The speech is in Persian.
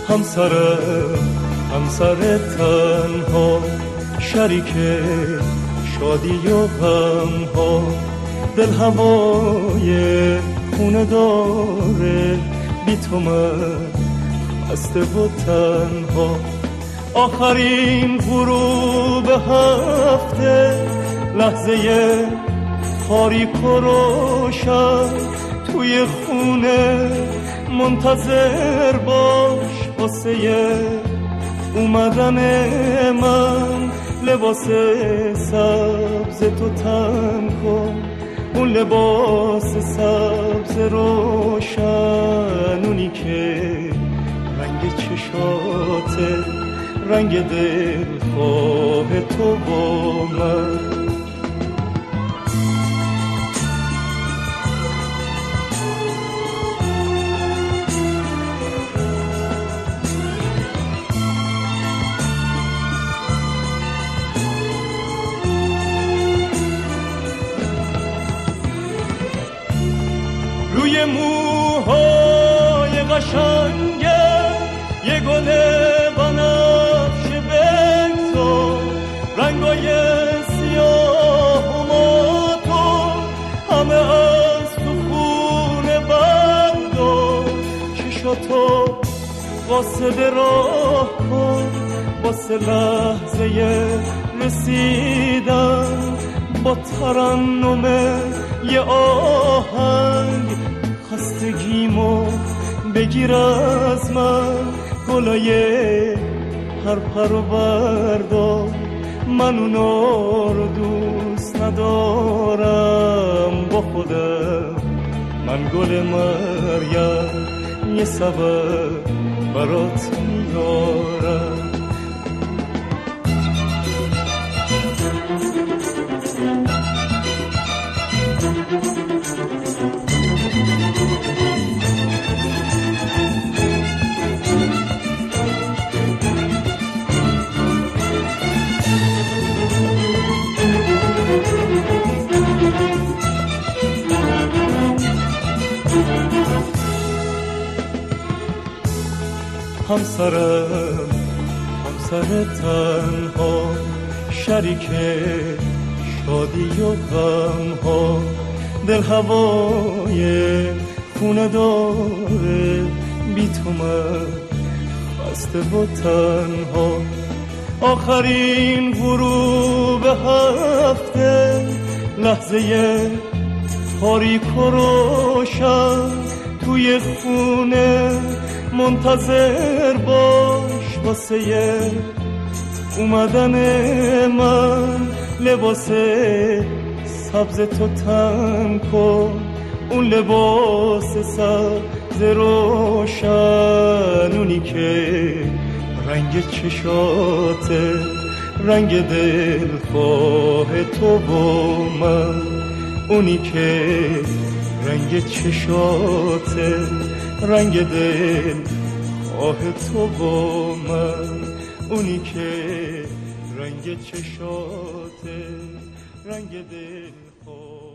همسر تنها، شریک شادی و غم ها، دل هوای خونه داره، بی تو من خسته و تنها. آخرین غروب هفته، لحظه تاریک و روشن، توی خونه منتظر باش واسه اومدن من. لباس سبز تو تن کن، اون لباس سبز روشن، اونی که رنگ چشاته، رنگ دلخواه تو با من. روی موهای قشنگه یه گل بنفشه بگذار، رنگای سیاه و ماتو همه از تو خونه بردار. چشاتو قاصد راه کن واسه لحظه رسیدن، با ترنم یه آهنگ خستگیمو بگیر از من. گلای پرپر و بردار، من اونا رو دوست ندارم با خودم. من گل مریم یه سبب برات میارم. همسر تنها، شریک شادی و غم ها، دل هوای خونه داره، بی تو من خسته و تنها. آخرین غروب هفته، لحظه تاریک و روشن، توی خونه منتظر باش واسه اومدن من. لباس سبز تو تن کن، اون لباس سبز روشن، اونی که رنگ چشاته، رنگ دلخواه تو با من. اونی که رنگ چشاته، رنگ دلخواه تو با من. اونی که رنگ چشاته، رنگ دلخواه